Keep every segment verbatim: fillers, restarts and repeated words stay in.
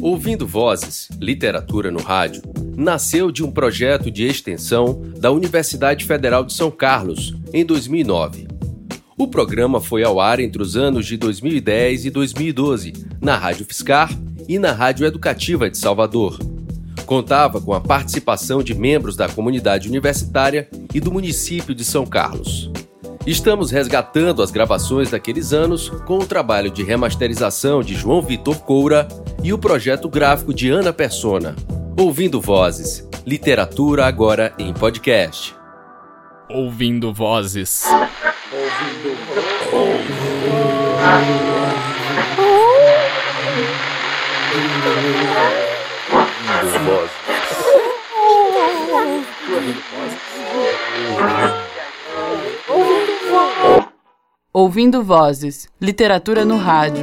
Ouvindo Vozes, Literatura no Rádio, nasceu de um projeto de extensão da Universidade Federal de São Carlos, em dois mil e nove. O programa foi ao ar entre os anos de dois mil e dez e dois mil e doze, na Rádio Fiscar e na Rádio Educativa de Salvador. Contava com a participação de membros da comunidade universitária e do município de São Carlos. Estamos resgatando as gravações daqueles anos com o trabalho de remasterização de João Vitor Coura e o projeto gráfico de Ana Persona. Ouvindo Vozes, Literatura agora em podcast. Ouvindo Vozes. Ouvindo Vozes. Ouvindo Vozes, Literatura no Rádio.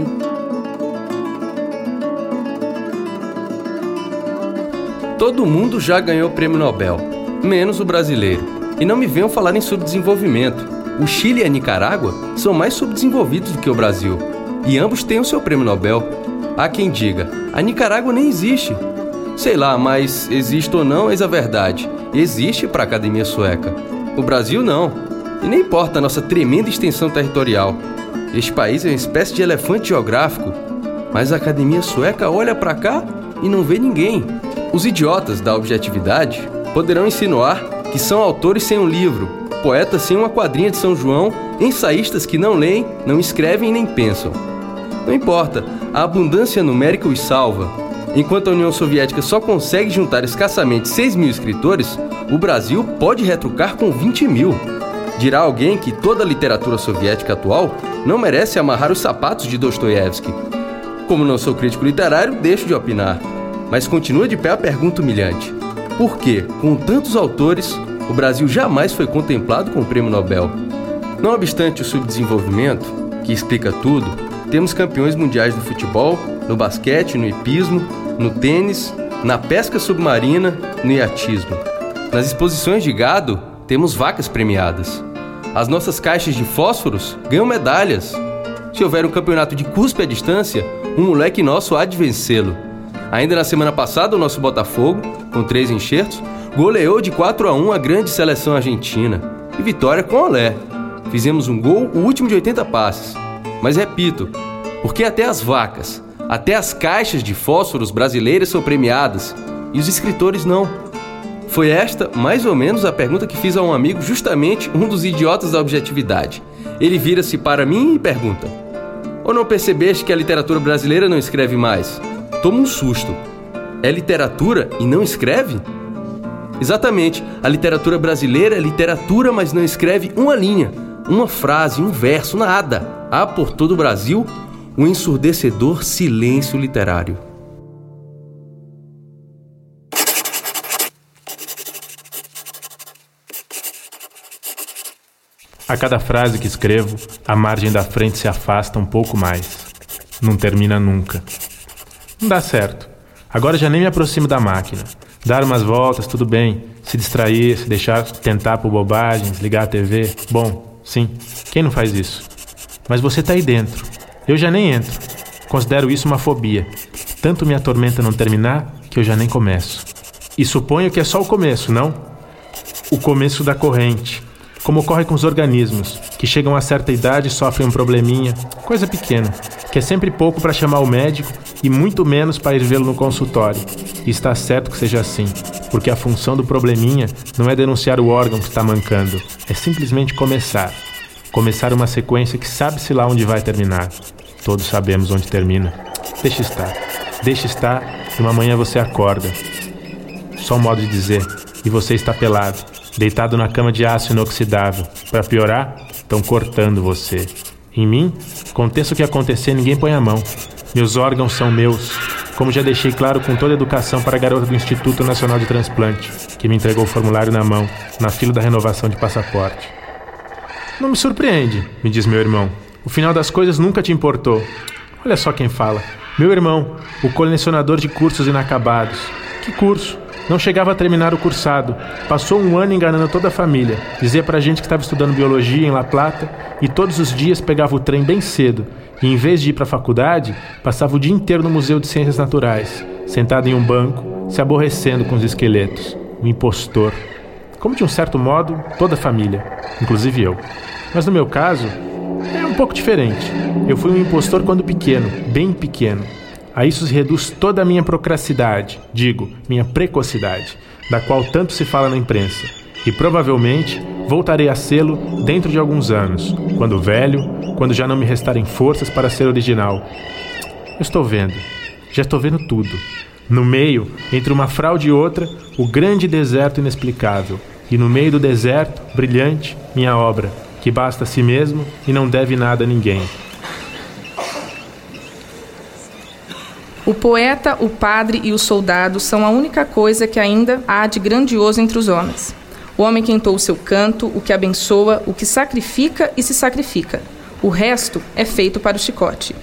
Todo mundo já ganhou o prêmio Nobel, menos o brasileiro. E não me venham falar em subdesenvolvimento. O Chile e a Nicarágua são mais subdesenvolvidos do que o Brasil. E ambos têm o seu prêmio Nobel. Há quem diga, a Nicarágua nem existe. Sei lá, mas existe ou não, eis a verdade. Existe para a Academia Sueca. O Brasil não. E nem importa a nossa tremenda extensão territorial. Este país é uma espécie de elefante geográfico. Mas a Academia Sueca olha para cá e não vê ninguém. Os idiotas da objetividade poderão insinuar que são autores sem um livro, poetas sem uma quadrinha de São João, ensaístas que não leem, não escrevem nem pensam. Não importa, a abundância numérica os salva. Enquanto a União Soviética só consegue juntar escassamente seis mil escritores, o Brasil pode retrucar com vinte mil. Dirá alguém que toda a literatura soviética atual não merece amarrar os sapatos de Dostoiévski. Como não sou crítico literário, deixo de opinar. Mas continua de pé a pergunta humilhante. Por que, com tantos autores, o Brasil jamais foi contemplado com o prêmio Nobel? Não obstante o subdesenvolvimento, que explica tudo, temos campeões mundiais no futebol, no basquete, no hipismo, no tênis, na pesca submarina, no iatismo. Nas exposições de gado, temos vacas premiadas. As nossas caixas de fósforos ganham medalhas. Se houver um campeonato de cuspe à distância, um moleque nosso há de vencê-lo. Ainda na semana passada, o nosso Botafogo, com três enxertos, goleou de quatro a um a grande seleção argentina. E vitória com olé. Fizemos um gol, o último de oitenta passes. Mas repito, porque até as vacas, até as caixas de fósforos brasileiras são premiadas, e os escritores não. Foi esta, mais ou menos, a pergunta que fiz a um amigo, justamente um dos idiotas da objetividade. Ele vira-se para mim e pergunta: ou não percebeste que a literatura brasileira não escreve mais? Toma um susto. É literatura e não escreve? Exatamente, a literatura brasileira é literatura, mas não escreve uma linha, uma frase, um verso, nada. Há por todo o Brasil um ensurdecedor silêncio literário. A cada frase que escrevo, a margem da frente se afasta um pouco mais. Não termina nunca. Não dá certo. Agora já nem me aproximo da máquina. Dar umas voltas, tudo bem. Se distrair, se deixar tentar por bobagens, ligar a T V. Bom, sim, quem não faz isso? Mas você tá aí dentro. Eu já nem entro. Considero isso uma fobia. Tanto me atormenta não terminar que eu já nem começo. E suponho que é só o começo, não? O começo da corrente. Como ocorre com os organismos, que chegam a certa idade e sofrem um probleminha, coisa pequena, que é sempre pouco para chamar o médico e muito menos para ir vê-lo no consultório. E está certo que seja assim, porque a função do probleminha não é denunciar o órgão que está mancando, é simplesmente começar. Começar uma sequência que sabe-se lá onde vai terminar. Todos sabemos onde termina. Deixa estar, deixa estar e uma manhã você acorda. Só um modo de dizer, e você está pelado. Deitado na cama de aço inoxidável. Para piorar, estão cortando você. Em mim, aconteça o que acontecer, ninguém põe a mão. Meus órgãos são meus, como já deixei claro com toda a educação para a garota do Instituto Nacional de Transplante, que me entregou o formulário na mão, na fila da renovação de passaporte. Não me surpreende, me diz meu irmão. O final das coisas nunca te importou. Olha só quem fala. Meu irmão, o colecionador de cursos inacabados. Que curso? Não chegava a terminar o cursado. Passou um ano enganando toda a família. Dizia pra gente que estava estudando biologia em La Plata e todos os dias pegava o trem bem cedo. E em vez de ir pra faculdade, passava o dia inteiro no Museu de Ciências Naturais. sentado em um banco, se aborrecendo com os esqueletos. Um impostor. Como de um certo modo, toda a família, inclusive eu. Mas no meu caso, é um pouco diferente. Eu fui um impostor quando pequeno, bem pequeno. A isso se reduz toda a minha procracidade, digo, minha precocidade, da qual tanto se fala na imprensa. E provavelmente voltarei a sê-lo dentro de alguns anos, quando velho, quando já não me restarem forças para ser original. Eu estou vendo, já estou vendo tudo. No meio, entre uma fraude e outra, o grande deserto inexplicável. E no meio do deserto, brilhante, minha obra, que basta a si mesmo e não deve nada a ninguém. O poeta, o padre e o soldado são a única coisa que ainda há de grandioso entre os homens. O homem que entoa o seu canto, o que abençoa, o que sacrifica e se sacrifica. O resto é feito para o chicote.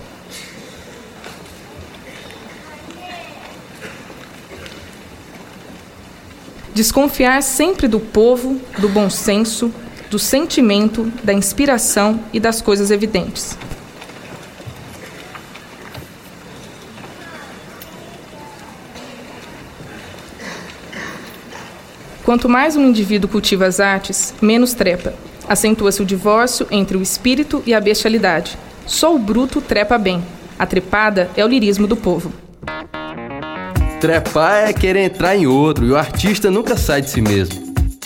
Desconfiar sempre do povo, do bom senso, do sentimento, da inspiração e das coisas evidentes. Quanto mais um indivíduo cultiva as artes, menos trepa. Acentua-se o divórcio entre o espírito e a bestialidade. Só o bruto trepa bem. A trepada é o lirismo do povo. Trepar é querer entrar em outro, e o artista nunca sai de si mesmo.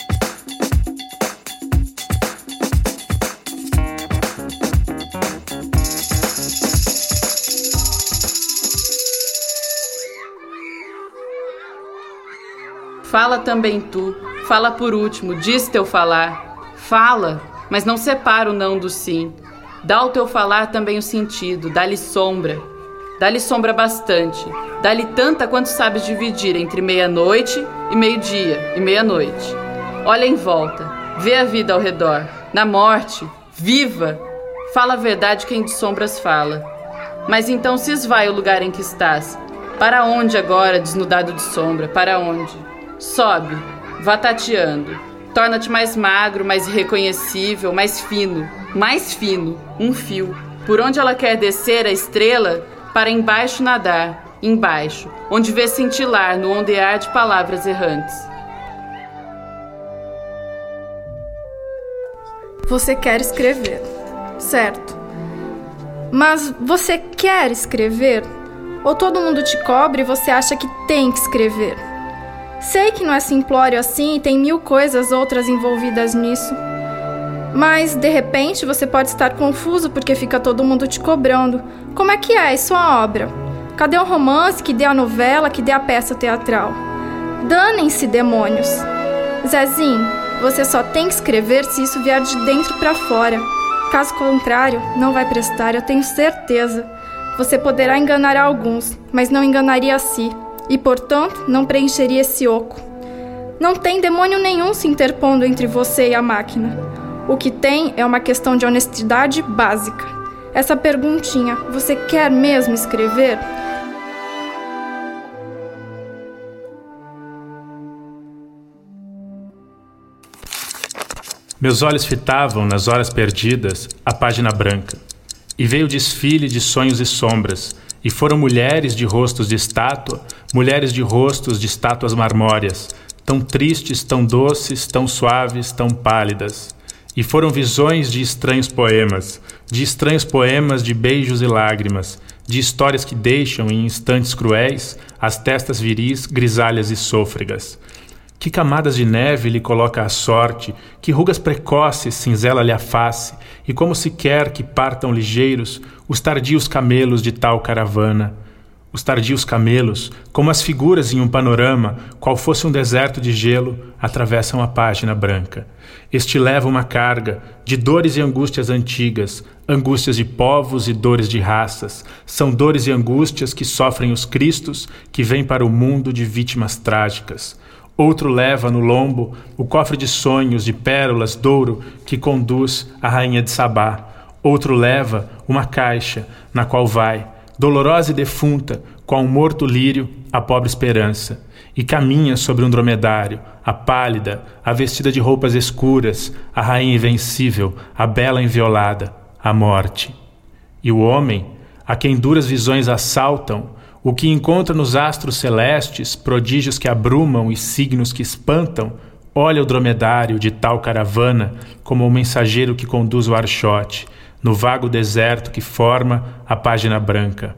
Fala também tu, fala por último, diz teu falar. Fala, mas não separa o não do sim. Dá ao teu falar também o sentido, dá-lhe sombra. Dá-lhe sombra bastante, dá-lhe tanta quanto sabes dividir entre meia-noite e meio-dia e meia-noite. Olha em volta, vê a vida ao redor, na morte, viva! Fala a verdade quem de sombras fala. Mas então se esvai o lugar em que estás. Para onde agora, desnudado de sombra, para onde? Sobe, vá tateando, torna-te mais magro, mais irreconhecível, mais fino, mais fino, um fio. Por onde ela quer descer a estrela, para embaixo nadar, embaixo, onde vê cintilar no ondear de palavras errantes. Você quer escrever, certo? Mas você quer escrever? Ou todo mundo te cobre e você acha que tem que escrever? Sei que não é simplório assim e tem mil coisas outras envolvidas nisso. Mas, de repente, você pode estar confuso porque fica todo mundo te cobrando. Como é que é a sua obra? Cadê o romance, que dê a novela, que dê a peça teatral? Danem-se, demônios! Zezinho, você só tem que escrever se isso vier de dentro para fora. Caso contrário, não vai prestar, eu tenho certeza. Você poderá enganar alguns, mas não enganaria a si. E, portanto, não preencheria esse oco. Não tem demônio nenhum se interpondo entre você e a máquina. O que tem é uma questão de honestidade básica. Essa perguntinha, você quer mesmo escrever? Meus olhos fitavam, nas horas perdidas, a página branca. E veio o desfile de sonhos e sombras, e foram mulheres de rostos de estátua, mulheres de rostos de estátuas marmóreas, tão tristes, tão doces, tão suaves, tão pálidas. E foram visões de estranhos poemas, de estranhos poemas de beijos e lágrimas, de histórias que deixam, em instantes cruéis, as testas viris grisalhas e sôfregas. Que camadas de neve lhe coloca a sorte, que rugas precoces cinzela-lhe a face, e como se quer que partam ligeiros os tardios camelos de tal caravana. Os tardios camelos, como as figuras em um panorama, qual fosse um deserto de gelo, atravessam a página branca. Este leva uma carga de dores e angústias antigas, angústias de povos e dores de raças. São dores e angústias que sofrem os cristos que vêm para o mundo de vítimas trágicas. Outro leva no lombo o cofre de sonhos, de pérolas, douro, que conduz a rainha de Sabá. Outro leva uma caixa, na qual vai, dolorosa e defunta, qual um morto lírio, a pobre esperança, e caminha sobre um dromedário, a pálida, a vestida de roupas escuras, a rainha invencível, a bela inviolada, a morte. E o homem, a quem duras visões assaltam, O que encontra nos astros celestes, prodígios que abrumam e signos que espantam, olha o dromedário de tal caravana como o mensageiro que conduz o archote, no vago deserto que forma a página branca.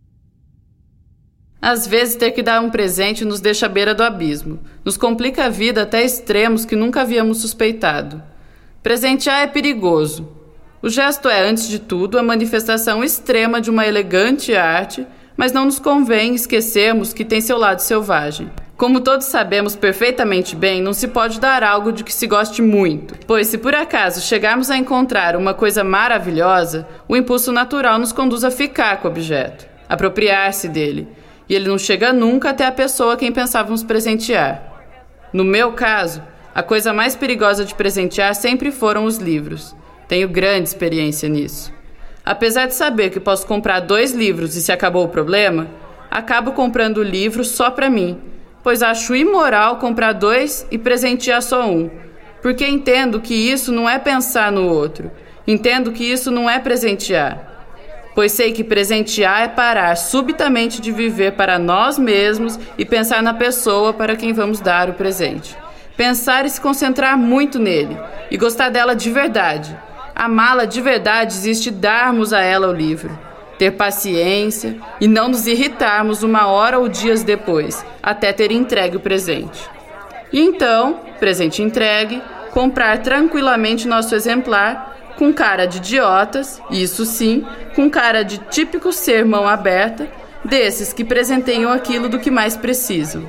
Às vezes ter que dar um presente nos deixa à beira do abismo. Nos complica a vida até extremos que nunca havíamos suspeitado. Presentear é perigoso. O gesto é, antes de tudo, a manifestação extrema de uma elegante arte, mas não nos convém esquecermos que tem seu lado selvagem. Como todos sabemos perfeitamente bem, não se pode dar algo de que se goste muito, pois se por acaso chegarmos a encontrar uma coisa maravilhosa, o impulso natural nos conduz a ficar com o objeto, apropriar-se dele, e ele não chega nunca até a pessoa a quem pensávamos presentear. No meu caso, a coisa mais perigosa de presentear sempre foram os livros. Tenho grande experiência nisso. Apesar de saber que posso comprar dois livros e se acabou o problema, acabo comprando o livro só para mim, pois acho imoral comprar dois e presentear só um, porque entendo que isso não é pensar no outro, entendo que isso não é presentear, pois sei que presentear é parar subitamente de viver para nós mesmos e pensar na pessoa para quem vamos dar o presente. Pensar e se concentrar muito nele, e gostar dela de verdade. Amá-la de verdade existe darmos a ela o livro, ter paciência e não nos irritarmos uma hora ou dias depois, até ter entregue o presente. E então, presente entregue, comprar tranquilamente nosso exemplar, com cara de idiotas, isso sim, com cara de típico ser mão aberta, desses que presenteiam aquilo do que mais precisam.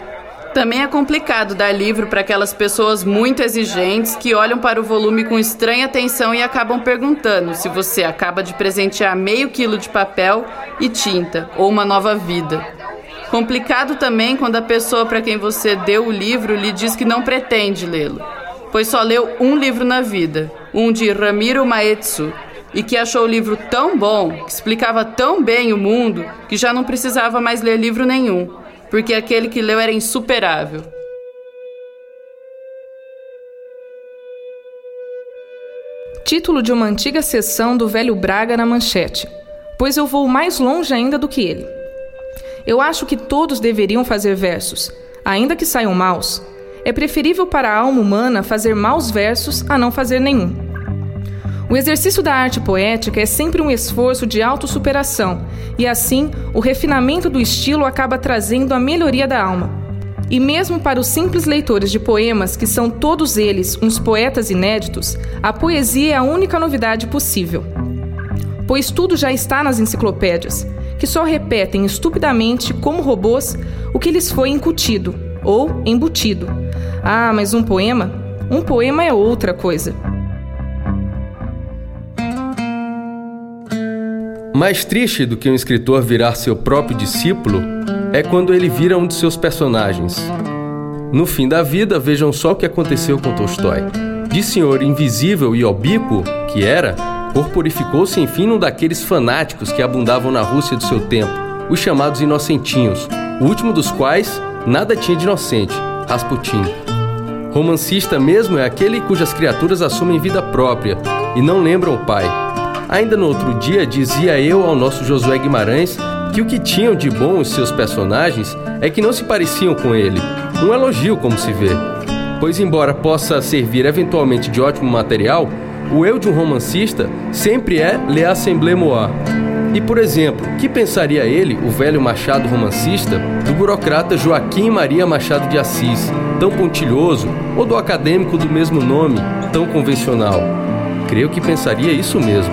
Também é complicado dar livro para aquelas pessoas muito exigentes que olham para o volume com estranha atenção e acabam perguntando se você acaba de presentear meio quilo de papel e tinta ou uma nova vida. Complicado também quando a pessoa para quem você deu o livro lhe diz que não pretende lê-lo, pois só leu um livro na vida, um de Ramiro Maetsu, e que achou o livro tão bom, que explicava tão bem o mundo, que já não precisava mais ler livro nenhum, porque aquele que leu era insuperável. Título de uma antiga sessão do Velho Braga na Manchete, pois eu vou mais longe ainda do que ele. Eu acho que todos deveriam fazer versos, ainda que saiam maus. É preferível para a alma humana fazer maus versos a não fazer nenhum. O exercício da arte poética é sempre um esforço de autossuperação, e assim, o refinamento do estilo acaba trazendo a melhoria da alma. E mesmo para os simples leitores de poemas, que são todos eles uns poetas inéditos, a poesia é a única novidade possível. Pois tudo já está nas enciclopédias, que só repetem estupidamente, como robôs, o que lhes foi incutido, ou embutido. Ah, mas um poema? Um poema é outra coisa. Mais triste do que um escritor virar seu próprio discípulo é quando ele vira um de seus personagens. No fim da vida, vejam só o que aconteceu com Tolstói. De senhor invisível e obíquo que era, corporificou-se enfim num daqueles fanáticos que abundavam na Rússia do seu tempo, os chamados inocentinhos, o último dos quais nada tinha de inocente, Rasputin. Romancista mesmo é aquele cujas criaturas assumem vida própria e não lembram o pai. Ainda no outro dia, dizia eu ao nosso Josué Guimarães que o que tinham de bom os seus personagens é que não se pareciam com ele. Um elogio, como se vê. Pois, embora possa servir eventualmente de ótimo material, o eu de um romancista sempre é le assembler-moi. E, por exemplo, que pensaria ele, o velho Machado romancista, do burocrata Joaquim Maria Machado de Assis, tão pontilhoso, ou do acadêmico do mesmo nome, tão convencional? Creio que pensaria isso mesmo.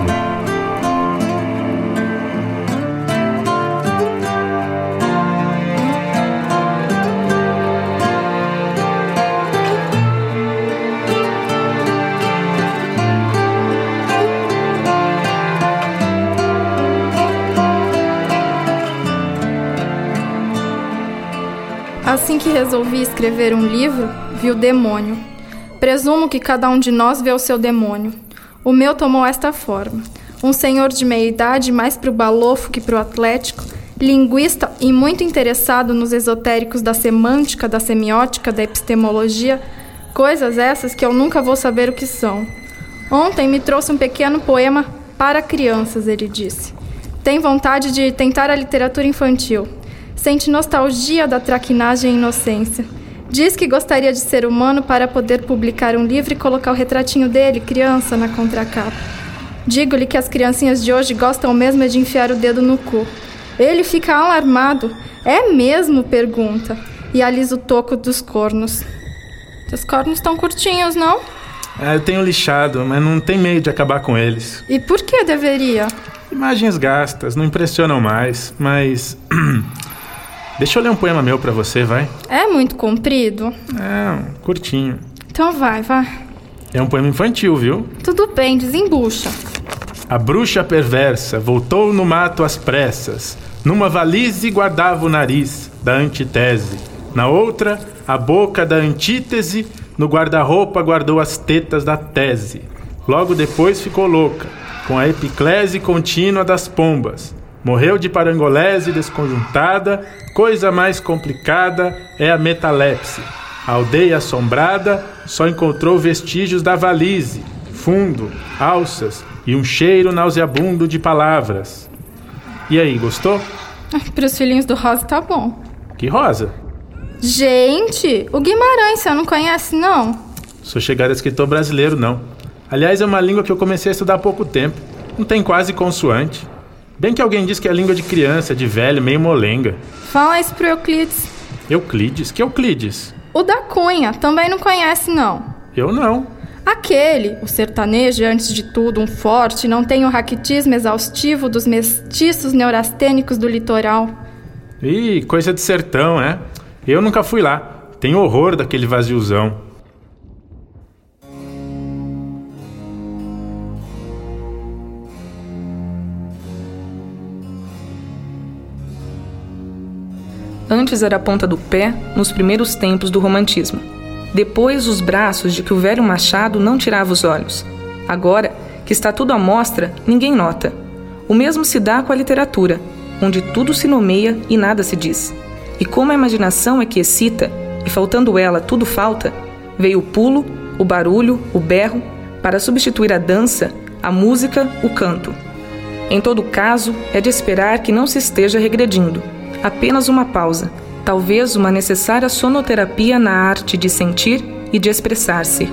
Assim que resolvi escrever um livro, vi o demônio. Presumo que cada um de nós vê o seu demônio. O meu tomou esta forma. Um senhor de meia-idade, mais pro balofo que pro atlético, linguista e muito interessado nos esotéricos da semântica, da semiótica, da epistemologia, coisas essas que eu nunca vou saber o que são. Ontem me trouxe um pequeno poema para crianças, ele disse. Tem vontade de tentar a literatura infantil. Sente nostalgia da traquinagem e inocência. Diz que gostaria de ser humano para poder publicar um livro e colocar o retratinho dele, criança, na contracapa. Digo-lhe que as criancinhas de hoje gostam mesmo de enfiar o dedo no cu. Ele fica alarmado. É mesmo? Pergunta. E alisa o toco dos cornos. Seus cornos estão curtinhos, não? Ah, eu tenho lixado, mas não tem meio de acabar com eles. E por que deveria? Imagens gastas, não impressionam mais, mas... Deixa eu ler um poema meu pra você, vai? É muito comprido? Não, curtinho. Então vai, vai. É um poema infantil, viu? Tudo bem, desembucha. A bruxa perversa voltou no mato às pressas. Numa valise guardava o nariz da antitese. Na outra, a boca da antítese. No guarda-roupa guardou as tetas da tese. Logo depois ficou louca, com a epiclese contínua das pombas. Morreu de parangolese desconjuntada. Coisa mais complicada é a metalepse. A aldeia assombrada só encontrou vestígios da valise, fundo, alças e um cheiro nauseabundo de palavras. E aí, gostou? Para os filhinhos do Rosa tá bom. Que Rosa? Gente, o Guimarães, você não conhece, não? Sou chegado a escritor brasileiro, não. Aliás, é uma língua que eu comecei a estudar há pouco tempo. Não tem quase consoante. Bem que alguém diz que é língua de criança, de velho, meio molenga. Fala isso pro Euclides. Euclides? Que Euclides? O da Cunha, também não conhece, não. Eu não. Aquele, o sertanejo é antes de tudo um forte, não tem o raquitismo exaustivo dos mestiços neurastênicos do litoral. Ih, coisa de sertão, é? Eu nunca fui lá. Tenho horror daquele vaziozão. Antes era a ponta do pé, nos primeiros tempos do romantismo. Depois, os braços de que o velho Machado não tirava os olhos. Agora, que está tudo à mostra, ninguém nota. O mesmo se dá com a literatura, onde tudo se nomeia e nada se diz. E como a imaginação é que excita, e faltando ela tudo falta, veio o pulo, o barulho, o berro, para substituir a dança, a música, o canto. Em todo caso, é de esperar que não se esteja regredindo. Apenas uma pausa, talvez uma necessária sonoterapia na arte de sentir e de expressar-se.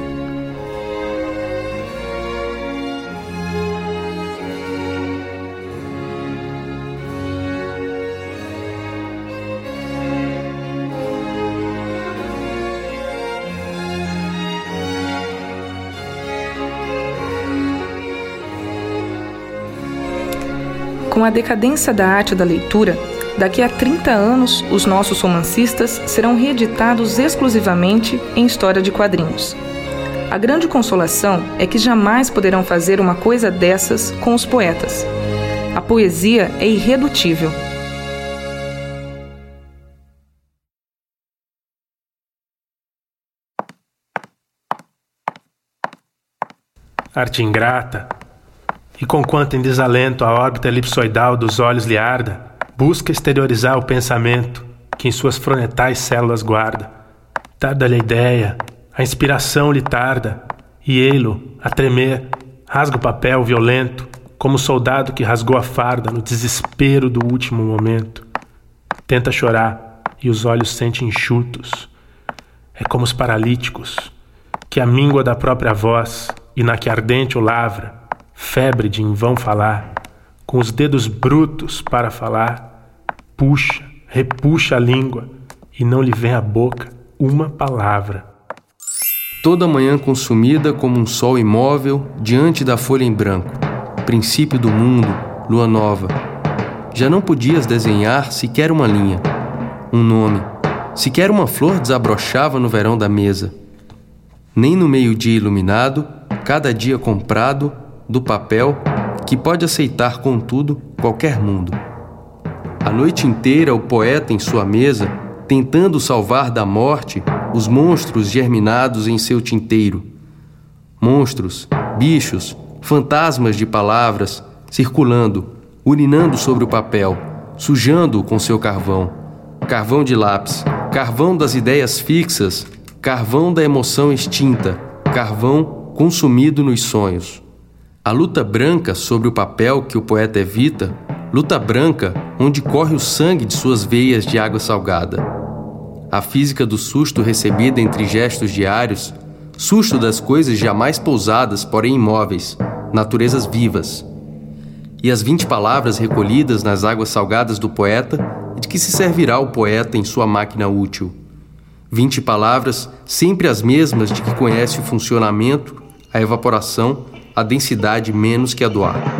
Com a decadência da arte da leitura, daqui a trinta anos, os nossos romancistas serão reeditados exclusivamente em história de quadrinhos. A grande consolação é que jamais poderão fazer uma coisa dessas com os poetas. A poesia é irredutível. Arte ingrata, e conquanto em desalento a órbita elipsoidal dos olhos lhe arda, busca exteriorizar o pensamento que em suas fronetais células guarda. Tarda-lhe a ideia, a inspiração lhe tarda, e ei-lo, a tremer, rasga o papel violento, como o soldado que rasgou a farda no desespero do último momento. Tenta chorar, e os olhos sente enxutos. É como os paralíticos, que a míngua da própria voz, e na que ardente o lavra, febre de em vão falar, com os dedos brutos para falar, puxa, repuxa a língua, e não lhe vem à boca uma palavra. Toda manhã consumida como um sol imóvel diante da folha em branco, princípio do mundo, lua nova. Já não podias desenhar sequer uma linha, um nome, sequer uma flor desabrochava no verão da mesa. Nem no meio-dia iluminado, cada dia comprado, do papel, que pode aceitar, contudo, qualquer mundo. A noite inteira o poeta em sua mesa, tentando salvar da morte os monstros germinados em seu tinteiro. Monstros, bichos, fantasmas de palavras, circulando, urinando sobre o papel, sujando-o com seu carvão. Carvão de lápis, carvão das ideias fixas, carvão da emoção extinta, carvão consumido nos sonhos. A luta branca sobre o papel que o poeta evita luta branca onde corre o sangue de suas veias de água salgada. A física do susto recebida entre gestos diários, susto das coisas jamais pousadas, porém imóveis, naturezas vivas. E as vinte palavras recolhidas nas águas salgadas do poeta, de que se servirá o poeta em sua máquina útil. Vinte palavras, sempre as mesmas de que conhece o funcionamento, a evaporação, a densidade menos que a do ar.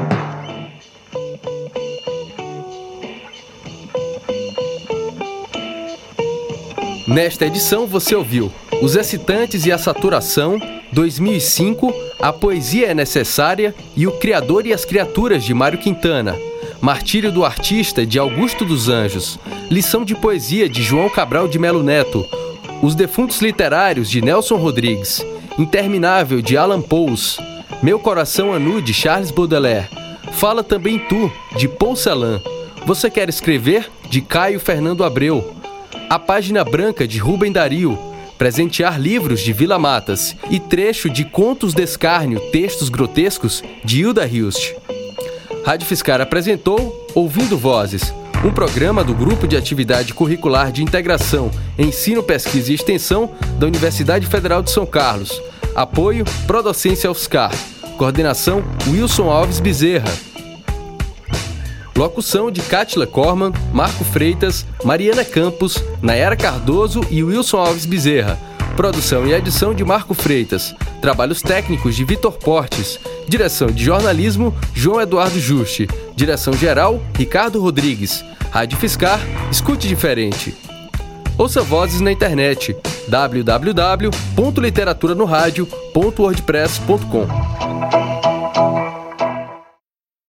Nesta edição você ouviu Os Excitantes e a Saturação, dois mil e cinco, A Poesia é Necessária e O Criador e as Criaturas, de Mário Quintana, Martírio do Artista, de Augusto dos Anjos, Lição de Poesia, de João Cabral de Melo Neto, Os Defuntos Literários, de Nelson Rodrigues, Interminável, de Alan Pouls, Meu Coração Anu, de Charles Baudelaire, Fala Também Tu, de Paul Celan, Você Quer Escrever, de Caio Fernando Abreu, A Página Branca, de Rubem Dario, Presentear Livros, de Vila Matas e trecho de Contos de Escárnio, Textos Grotescos, de Hilda Hilst. Rádio Fiscar apresentou Ouvindo Vozes, um programa do Grupo de Atividade Curricular de Integração, Ensino, Pesquisa e Extensão da Universidade Federal de São Carlos. Apoio Prodocência UFSCar. Coordenação Wilson Alves Bezerra. Locução de Cátila Corman, Marco Freitas, Mariana Campos, Nayara Cardoso e Wilson Alves Bezerra. Produção e edição de Marco Freitas. Trabalhos técnicos de Vitor Portes. Direção de jornalismo, João Eduardo Juste. Direção geral, Ricardo Rodrigues. Rádio Fiscar, escute diferente. Ouça vozes na internet, w w w ponto literatura no rádio ponto wordpress ponto com.